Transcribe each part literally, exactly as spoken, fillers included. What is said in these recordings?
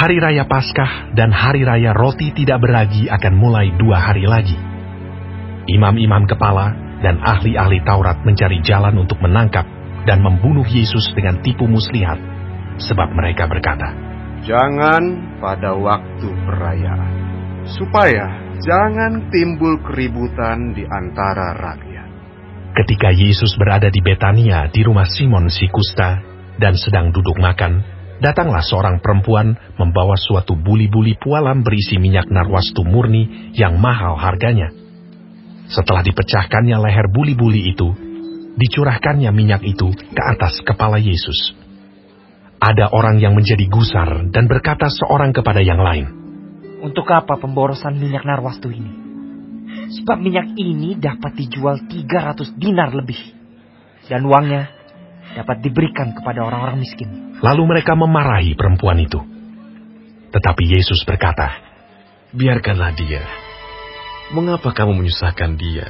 Hari Raya Paskah dan Hari Raya Roti Tidak Beragi akan mulai dua hari lagi. Imam-imam kepala dan ahli-ahli Taurat mencari jalan untuk menangkap dan membunuh Yesus dengan tipu muslihat, sebab mereka berkata, "Jangan pada waktu perayaan, supaya jangan timbul keributan di antara rakyat." Ketika Yesus berada di Betania di rumah Simon si kusta dan sedang duduk makan, datanglah seorang perempuan membawa suatu buli-buli pualam berisi minyak narwastu murni yang mahal harganya. Setelah dipecahkannya leher buli-buli itu, dicurahkannya minyak itu ke atas kepala Yesus. Ada orang yang menjadi gusar dan berkata seorang kepada yang lain, "Untuk apa pemborosan minyak narwastu ini? Sebab minyak ini dapat dijual tiga ratus dinar lebih, dan uangnya dapat diberikan kepada orang-orang miskin." Lalu mereka memarahi perempuan itu. Tetapi Yesus berkata, "Biarkanlah dia. Mengapa kamu menyusahkan dia?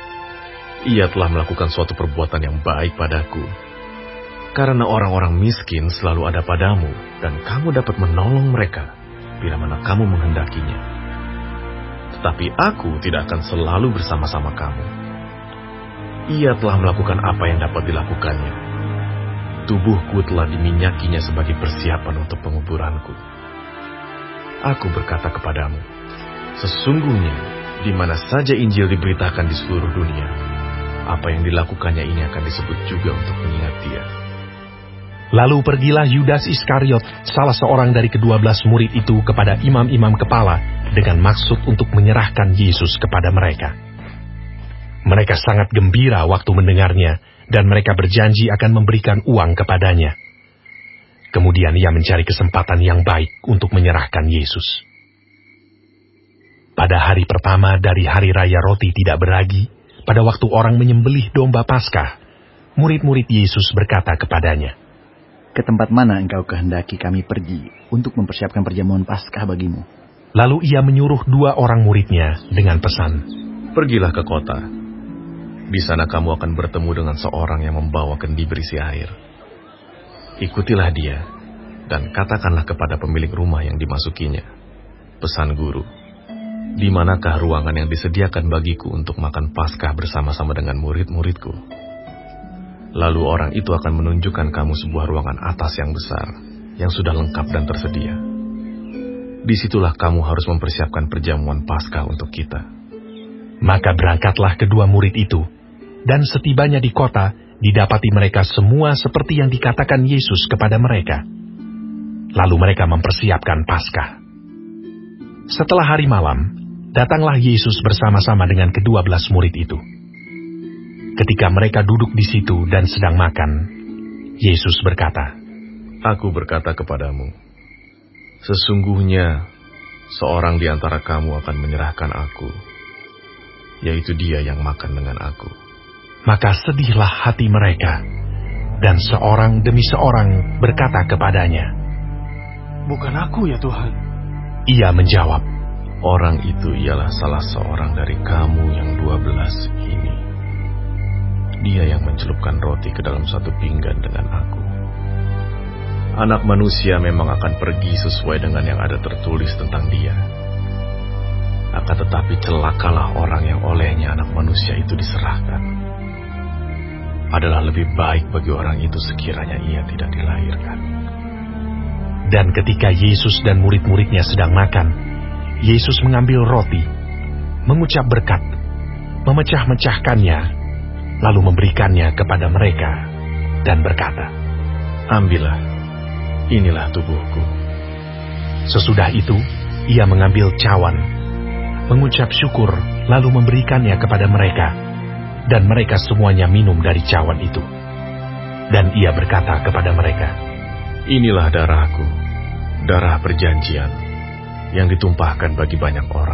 Ia telah melakukan suatu perbuatan yang baik padaku. Karena orang-orang miskin selalu ada padamu, dan kamu dapat menolong mereka bila mana kamu menghendakinya. Tetapi aku tidak akan selalu bersama-sama kamu. Ia telah melakukan apa yang dapat dilakukannya. Tubuhku telah diminyakinya sebagai persiapan untuk penguburanku. Aku berkata kepadamu, sesungguhnya di mana saja Injil diberitakan di seluruh dunia, apa yang dilakukannya ini akan disebut juga untuk mengingat dia." Lalu pergilah Yudas Iskariot, salah seorang dari kedua belas murid itu, kepada imam-imam kepala dengan maksud untuk menyerahkan Yesus kepada mereka. Mereka sangat gembira waktu mendengarnya, dan mereka berjanji akan memberikan uang kepadanya. Kemudian ia mencari kesempatan yang baik untuk menyerahkan Yesus. Pada hari pertama dari Hari Raya Roti Tidak Beragi, pada waktu orang menyembelih domba Paskah, murid-murid Yesus berkata kepadanya, "Ke tempat mana engkau kehendaki kami pergi untuk mempersiapkan perjamuan Paskah bagimu?" Lalu ia menyuruh dua orang muridnya dengan pesan, "Pergilah ke kota. Di sana kamu akan bertemu dengan seorang yang membawa kendi berisi air. Ikutilah dia, dan katakanlah kepada pemilik rumah yang dimasukinya, 'Pesan Guru, di manakah ruangan yang disediakan bagiku untuk makan Paskah bersama-sama dengan murid-muridku?' Lalu orang itu akan menunjukkan kamu sebuah ruangan atas yang besar, yang sudah lengkap dan tersedia. Disitulah kamu harus mempersiapkan perjamuan Paskah untuk kita." Maka berangkatlah kedua murid itu, dan setibanya di kota, didapati mereka semua seperti yang dikatakan Yesus kepada mereka. Lalu mereka mempersiapkan Paskah. Setelah hari malam, datanglah Yesus bersama-sama dengan kedua belas murid itu. Ketika mereka duduk di situ dan sedang makan, Yesus berkata, "Aku berkata kepadamu, sesungguhnya seorang di antara kamu akan menyerahkan aku, yaitu dia yang makan dengan aku." Maka sedihlah hati mereka, dan seorang demi seorang berkata kepadanya, "Bukan aku ya Tuhan?" Ia menjawab, "Orang itu ialah salah seorang dari kamu yang dua belas ini. Dia yang mencelupkan roti ke dalam satu pinggan dengan aku. Anak manusia memang akan pergi sesuai dengan yang ada tertulis tentang dia. Akan tetapi celakalah orang yang olehnya anak manusia itu diserahkan. Adalah lebih baik bagi orang itu sekiranya ia tidak dilahirkan." Dan ketika Yesus dan murid-muridnya sedang makan, Yesus mengambil roti, mengucap berkat, memecah-mecahkannya, lalu memberikannya kepada mereka, dan berkata, "Ambillah, inilah tubuhku." Sesudah itu, ia mengambil cawan, mengucap syukur, lalu memberikannya kepada mereka, dan mereka semuanya minum dari cawan itu. Dan ia berkata kepada mereka, "Inilah darahku, darah perjanjian, yang ditumpahkan bagi banyak orang.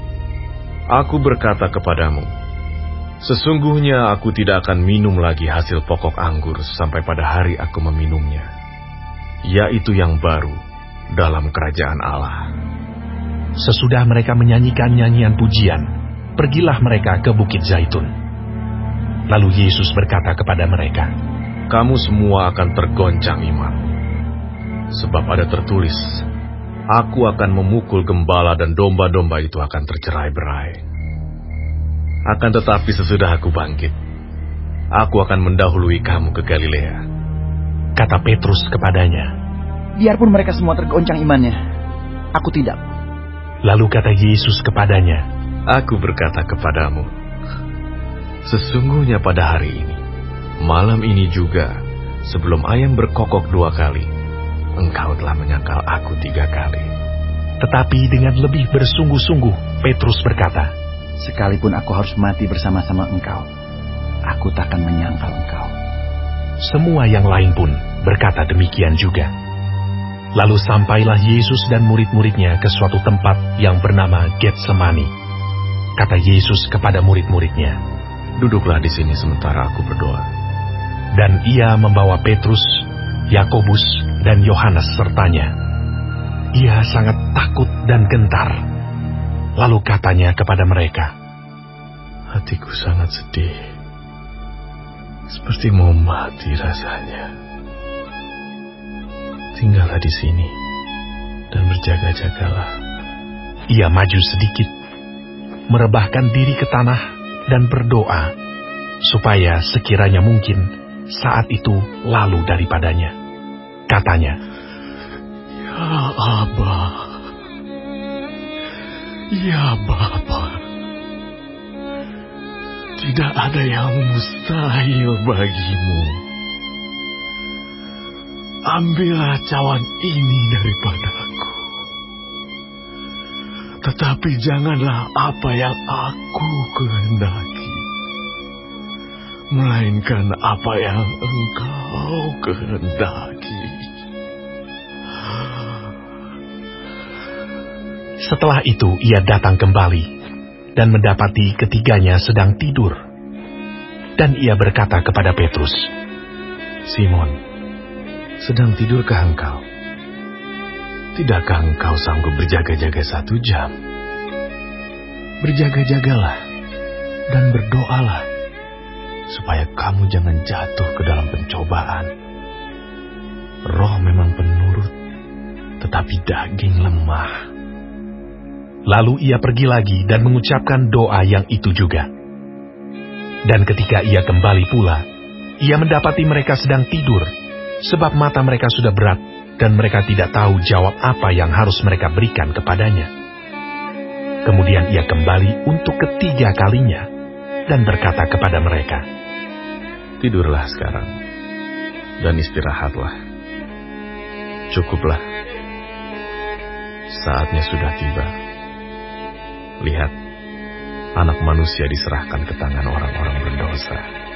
Aku berkata kepadamu, sesungguhnya aku tidak akan minum lagi hasil pokok anggur sampai pada hari aku meminumnya, yaitu yang baru dalam kerajaan Allah." Sesudah mereka menyanyikan nyanyian pujian, pergilah mereka ke Bukit Zaitun. Lalu Yesus berkata kepada mereka, "Kamu semua akan tergoncang iman. Sebab ada tertulis, aku akan memukul gembala dan domba-domba itu akan tercerai-berai. Akan tetapi sesudah aku bangkit, aku akan mendahului kamu ke Galilea. Kata Petrus kepadanya, biarpun mereka semua tergoncang imannya, aku tidak. Lalu kata Yesus kepadanya, aku berkata kepadamu, sesungguhnya pada hari ini, malam ini juga, sebelum ayam berkokok dua kali, engkau telah menyangkal aku tiga kali. Tetapi dengan lebih bersungguh-sungguh, Petrus berkata, sekalipun aku harus mati bersama-sama engkau, aku takkan menyangkal engkau. Semua yang lain pun berkata demikian juga. Lalu sampailah Yesus dan murid-muridnya ke suatu tempat yang bernama Getsemani. Kata Yesus kepada murid-muridnya, duduklah di sini sementara aku berdoa. Dan ia membawa Petrus, Yakobus, dan Yohanes sertanya. Ia sangat takut dan gentar. Lalu katanya kepada mereka, hatiku sangat sedih, seperti mau mati rasanya. Tinggallah di sini dan berjaga-jagalah. Ia maju sedikit, merebahkan diri ke tanah dan berdoa, supaya sekiranya mungkin saat itu lalu daripadanya. Katanya, ya Aba, ya Bapa, tidak ada yang mustahil bagimu. Ambillah cawan ini daripadaku. Tetapi janganlah apa yang aku kehendaki, melainkan apa yang engkau kehendaki. Setelah itu ia datang kembali dan mendapati ketiganya sedang tidur. Dan ia berkata kepada Petrus, Simon, sedang tidurkah engkau? Tidakkah engkau sanggup berjaga-jaga satu jam? Berjaga-jagalah dan berdoalah, supaya kamu jangan jatuh ke dalam pencobaan. Roh memang penurut, tetapi daging lemah. Lalu ia pergi lagi dan mengucapkan doa yang itu juga. Dan ketika ia kembali pula, ia mendapati mereka sedang tidur, sebab mata mereka sudah berat, dan mereka tidak tahu jawab apa yang harus mereka berikan kepadanya. Kemudian ia kembali untuk ketiga kalinya, dan berkata kepada mereka, tidurlah sekarang, dan istirahatlah. Cukuplah, saatnya sudah tiba. Lihat, anak manusia diserahkan ke tangan orang-orang berdosa.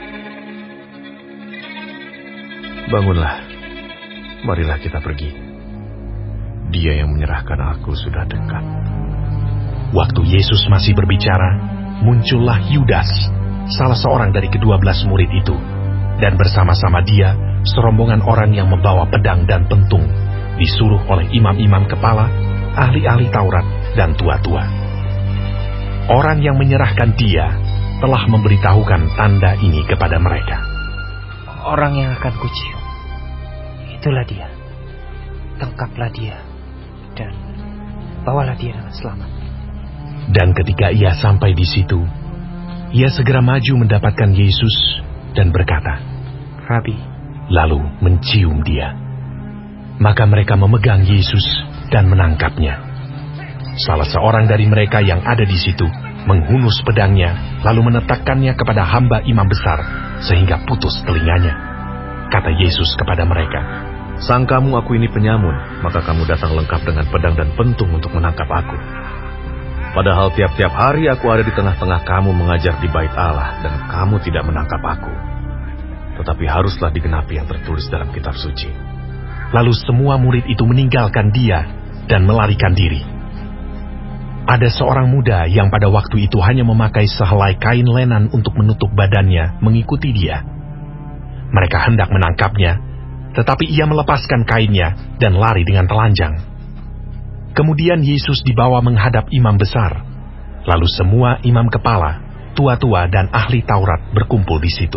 Bangunlah, marilah kita pergi. Dia yang menyerahkan aku sudah dekat. Waktu Yesus masih berbicara, muncullah Yudas, salah seorang dari kedua belas murid itu, dan bersama-sama dia serombongan orang yang membawa pedang dan pentung, disuruh oleh imam-imam kepala, ahli-ahli Taurat, dan tua-tua. Orang yang menyerahkan dia telah memberitahukan tanda ini kepada mereka. Orang yang akan kucium, itulah dia. Tangkaplah dia dan bawalah dia dengan selamat. Dan ketika ia sampai di situ, ia segera maju mendapatkan Yesus dan berkata, Rabi. Lalu mencium dia. Maka mereka memegang Yesus dan menangkapnya. Salah seorang dari mereka yang ada di situ menghunus pedangnya, lalu menetakkannya kepada hamba imam besar, sehingga putus telinganya. Kata Yesus kepada mereka, sangkamu aku ini penyamun, maka kamu datang lengkap dengan pedang dan pentung untuk menangkap aku. Padahal tiap-tiap hari aku ada di tengah-tengah kamu mengajar di bait Allah, dan kamu tidak menangkap aku. Tetapi haruslah digenapi yang tertulis dalam kitab suci. Lalu semua murid itu meninggalkan dia dan melarikan diri. Ada seorang muda yang pada waktu itu hanya memakai sehelai kain lenan untuk menutup badannya mengikuti dia. Mereka hendak menangkapnya, tetapi ia melepaskan kainnya dan lari dengan telanjang. Kemudian Yesus dibawa menghadap imam besar. Lalu semua imam kepala, tua-tua dan ahli Taurat berkumpul di situ.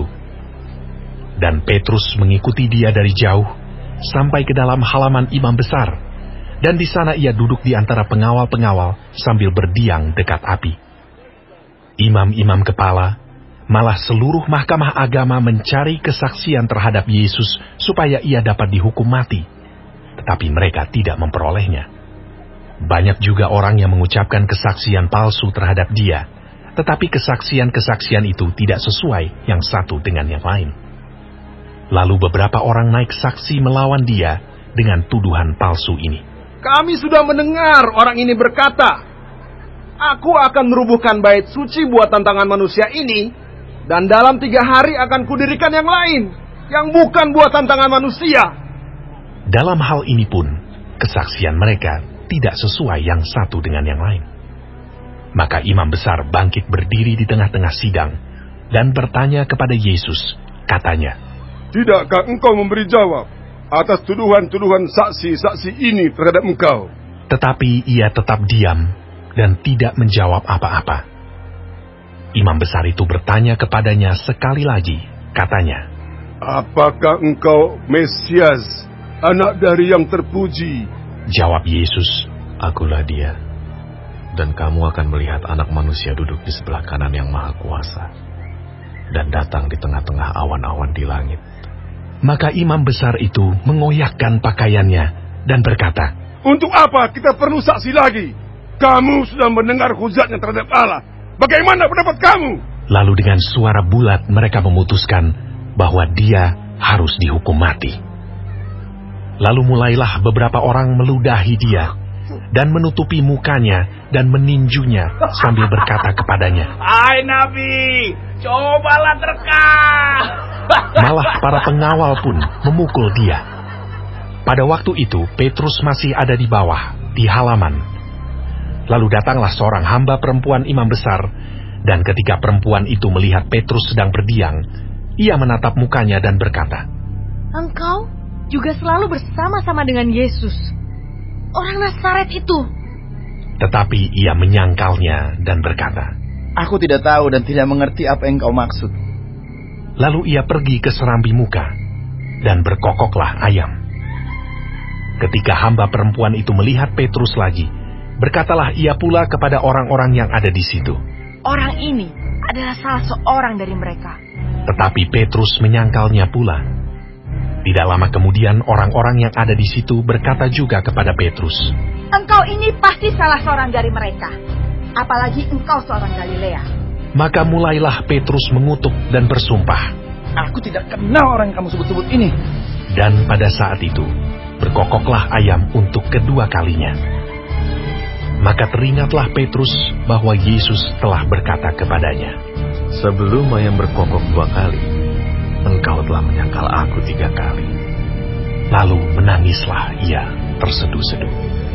Dan Petrus mengikuti dia dari jauh sampai ke dalam halaman imam besar, dan di sana ia duduk di antara pengawal-pengawal sambil berdiam dekat api. Imam-imam kepala, malah seluruh mahkamah agama mencari kesaksian terhadap Yesus supaya ia dapat dihukum mati, tetapi mereka tidak memperolehnya. Banyak juga orang yang mengucapkan kesaksian palsu terhadap dia, tetapi kesaksian-kesaksian itu tidak sesuai yang satu dengan yang lain. Lalu beberapa orang naik saksi melawan dia dengan tuduhan palsu ini. Kami sudah mendengar orang ini berkata, "Aku akan merubuhkan bait suci buatan tangan manusia ini, dan dalam tiga hari akan kudirikan yang lain, yang bukan buatan tangan manusia." Dalam hal ini pun, kesaksian mereka tidak sesuai yang satu dengan yang lain. Maka imam besar bangkit berdiri di tengah-tengah sidang, dan bertanya kepada Yesus, katanya, "Tidakkah engkau memberi jawab atas tuduhan-tuduhan saksi-saksi ini terhadap engkau?" Tetapi ia tetap diam dan tidak menjawab apa-apa. Imam besar itu bertanya kepadanya sekali lagi, katanya, "Apakah engkau Mesias, anak dari yang terpuji?" Jawab Yesus, "Akulah dia, dan kamu akan melihat anak manusia duduk di sebelah kanan yang maha kuasa, dan datang di tengah-tengah awan-awan di langit." Maka imam besar itu mengoyakkan pakaiannya dan berkata, "Untuk apa kita perlu saksi lagi? Kamu sudah mendengar hujatnya terhadap Allah. Bagaimana pendapat kamu?" Lalu dengan suara bulat mereka memutuskan bahwa dia harus dihukum mati. Lalu mulailah beberapa orang meludahi dia dan menutupi mukanya dan meninjunya sambil berkata kepadanya, "Hai Nabi, cobalah terka." Malah para pengawal pun memukul dia. Pada waktu itu Petrus masih ada di bawah, di halaman. Lalu datanglah seorang hamba perempuan imam besar, dan ketika perempuan itu melihat Petrus sedang berdiam, ia menatap mukanya dan berkata, "Engkau juga selalu bersama-sama dengan Yesus, orang Nazaret itu." Tetapi ia menyangkalnya dan berkata, "Aku tidak tahu dan tidak mengerti apa yang kau maksud." Lalu ia pergi ke serambi muka, dan berkokoklah ayam. Ketika hamba perempuan itu melihat Petrus lagi, berkatalah ia pula kepada orang-orang yang ada di situ, "Orang ini adalah salah seorang dari mereka." Tetapi Petrus menyangkalnya pula. Tidak lama kemudian orang-orang yang ada di situ berkata juga kepada Petrus, "Engkau ini pasti salah seorang dari mereka, apalagi engkau seorang Galilea." Maka mulailah Petrus mengutuk dan bersumpah, "Aku tidak kenal orang yang kamu sebut-sebut ini." Dan pada saat itu berkokoklah ayam untuk kedua kalinya. Maka teringatlah Petrus bahwa Yesus telah berkata kepadanya, "Sebelum ayam berkokok dua kali, engkau telah menyangkal aku tiga kali." Lalu menangislah ia terseduh-seduh.